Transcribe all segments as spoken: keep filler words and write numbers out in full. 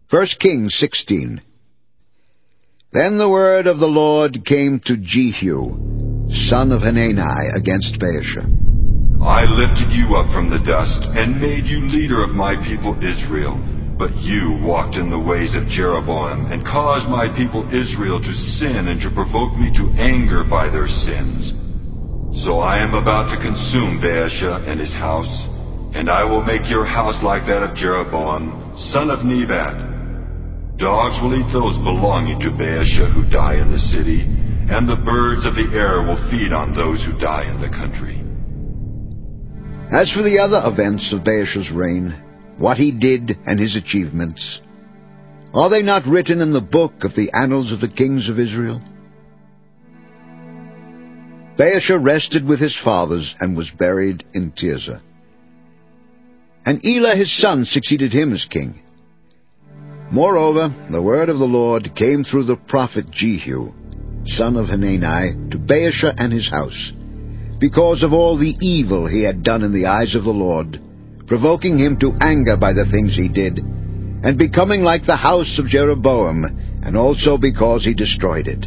First Kings sixteen. Then the word of the Lord came to Jehu, son of Hanani, against Baasha. I lifted you up from the dust, and made you leader of my people Israel. But you walked in the ways of Jeroboam, and caused my people Israel to sin, and to provoke me to anger by their sins. So I am about to consume Baasha and his house, and I will make your house like that of Jeroboam, son of Nebat. Dogs will eat those belonging to Baasha who die in the city, and the birds of the air will feed on those who die in the country. As for the other events of Baasha's reign, what he did and his achievements, are they not written in the book of the annals of the kings of Israel? Baasha rested with his fathers and was buried in Tirzah. And Elah his son succeeded him as king. Moreover, the word of the Lord came through the prophet Jehu, son of Hanani, to Baasha and his house, because of all the evil he had done in the eyes of the Lord, provoking him to anger by the things he did, and becoming like the house of Jeroboam, and also because he destroyed it.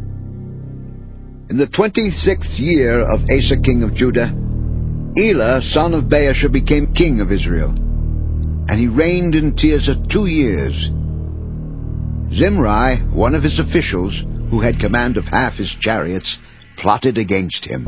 In the twenty-sixth year of Asa king of Judah, Elah son of Baasha became king of Israel, and he reigned in Tirzah two years. Zimri, one of his officials, who had command of half his chariots, plotted against him.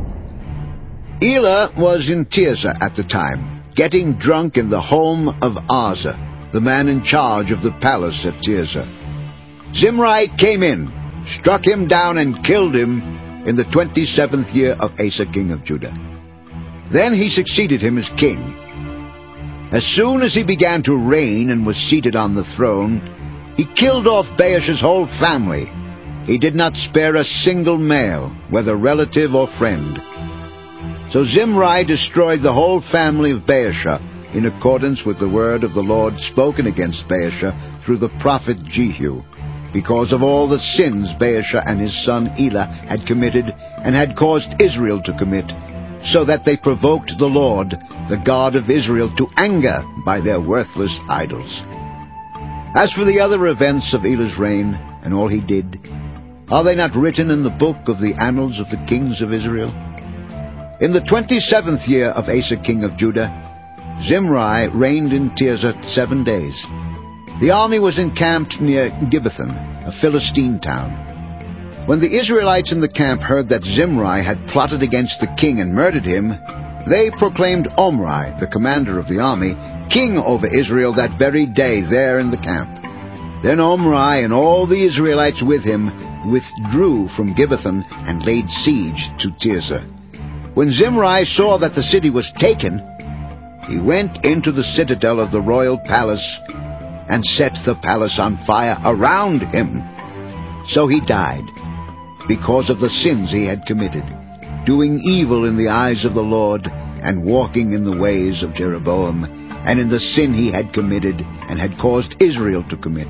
Elah was in Tirzah at the time, getting drunk in the home of Arza, the man in charge of the palace at Tirzah. Zimri came in, struck him down, and killed him in the twenty-seventh year of Asa king of Judah. Then he succeeded him as king. As soon as he began to reign and was seated on the throne, he killed off Baasha's whole family. He did not spare a single male, whether relative or friend. So Zimri destroyed the whole family of Baasha, in accordance with the word of the Lord spoken against Baasha through the prophet Jehu, because of all the sins Baasha and his son Elah had committed, and had caused Israel to commit, so that they provoked the Lord, the God of Israel, to anger by their worthless idols. As for the other events of Elah's reign, and all he did, are they not written in the book of the annals of the kings of Israel? In the twenty-seventh year of Asa king of Judah, Zimri reigned in Tirzah seven days. The army was encamped near Gibbethon, a Philistine town. When the Israelites in the camp heard that Zimri had plotted against the king and murdered him, they proclaimed Omri, the commander of the army, king over Israel that very day there in the camp. Then Omri and all the Israelites with him withdrew from Gibbethon and laid siege to Tirzah. When Zimri saw that the city was taken, he went into the citadel of the royal palace and set the palace on fire around him. So he died, because of the sins he had committed, doing evil in the eyes of the Lord, and walking in the ways of Jeroboam, and in the sin he had committed, and had caused Israel to commit.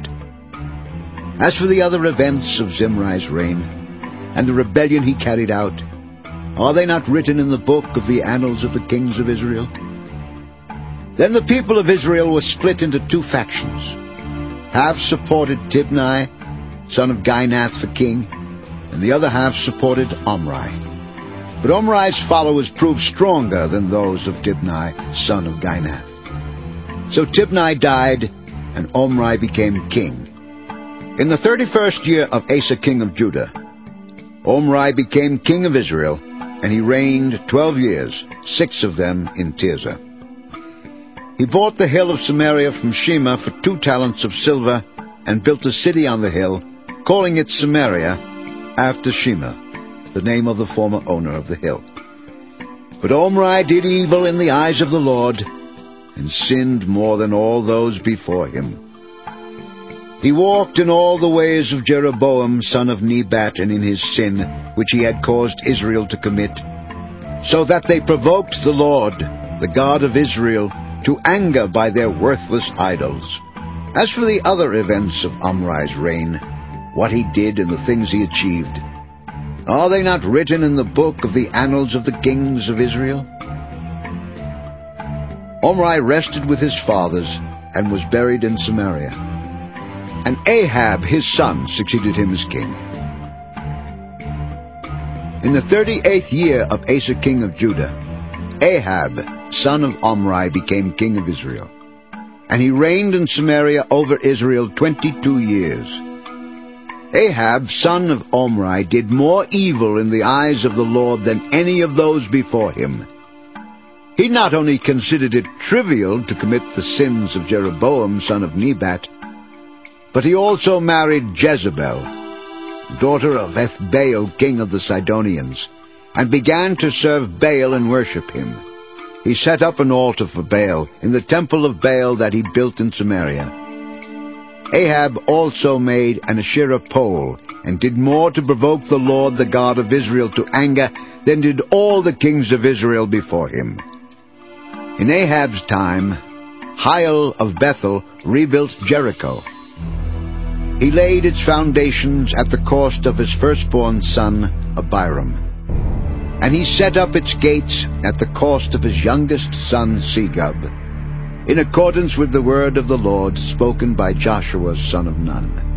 As for the other events of Zimri's reign, and the rebellion he carried out, are they not written in the book of the annals of the kings of Israel? Then the people of Israel were split into two factions. Half supported Tibni, son of Ginath, for king, and the other half supported Omri. But Omri's followers proved stronger than those of Tibni, son of Ginath. So Tibni died, and Omri became king. In the thirty-first year of Asa king of Judah, Omri became king of Israel, and he reigned twelve years, six of them in Tirzah. He bought the hill of Samaria from Shema for two talents of silver, and built a city on the hill, calling it Samaria, after Shema, the name of the former owner of the hill. But Omri did evil in the eyes of the Lord, and sinned more than all those before him. He walked in all the ways of Jeroboam son of Nebat, and in his sin, which he had caused Israel to commit, so that they provoked the Lord, the God of Israel, to anger by their worthless idols. As for the other events of Omri's reign, what he did and the things he achieved, are they not written in the book of the annals of the kings of Israel? Omri rested with his fathers, and was buried in Samaria. and Ahab his son succeeded him as king. In the thirty-eighth year of Asa king of Judah, Ahab, son of Omri, became king of Israel, and he reigned in Samaria over Israel twenty-two years. Ahab, son of Omri, did more evil in the eyes of the Lord than any of those before him. He not only considered it trivial to commit the sins of Jeroboam, son of Nebat, but he also married Jezebel, daughter of Ethbaal, king of the Sidonians, and began to serve Baal and worship him. He set up an altar for Baal in the temple of Baal that he built in Samaria. Ahab also made an Asherah pole, and did more to provoke the Lord, the God of Israel, to anger than did all the kings of Israel before him. In Ahab's time, Hiel of Bethel rebuilt Jericho. He laid its foundations at the cost of his firstborn son, Abiram. And he set up its gates at the cost of his youngest son, Segub, in accordance with the word of the Lord spoken by Joshua son of Nun.